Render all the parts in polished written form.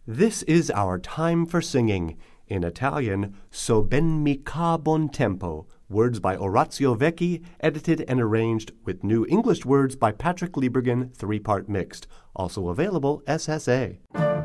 This is our time for singing. In Italian, So ben mi ca bon tempo. Words by Orazio Vecchi, edited and arranged with new English words by Patrick Liebergen, 3-part mixed. Also available SSA.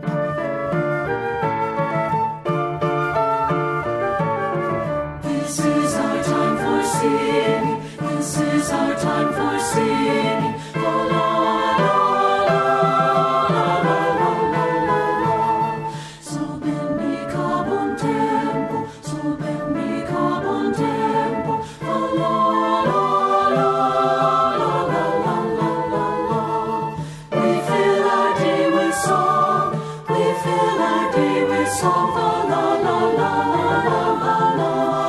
This is our time for singing. This is our time for singing. La la la la la la la la la. So ben mi ca bon tempo. So ben mi ca bon tempo. La la la la la la la la la. We fill our day with song. We fill our day with song. La la la la la la la.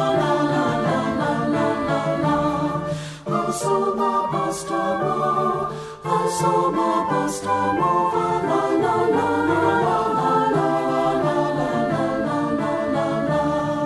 Insomma bastamo, la la la la la la la la la la la.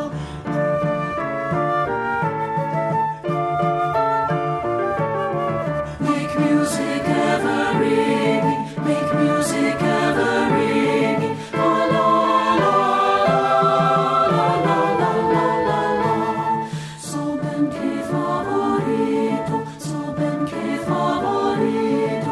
Make music ever ringing, make music ever ringing, la la la la la la la la. So ben che favorito, so ben che favorito.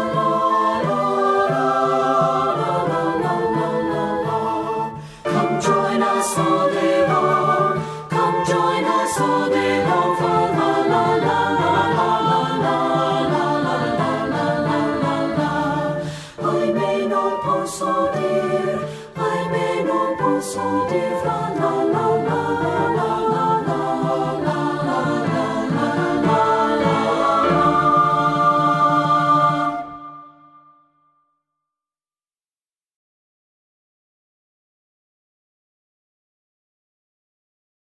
Come join us all day long. Come join us all day long for la la la la la la la la la la la. Ahimè non posso dir fra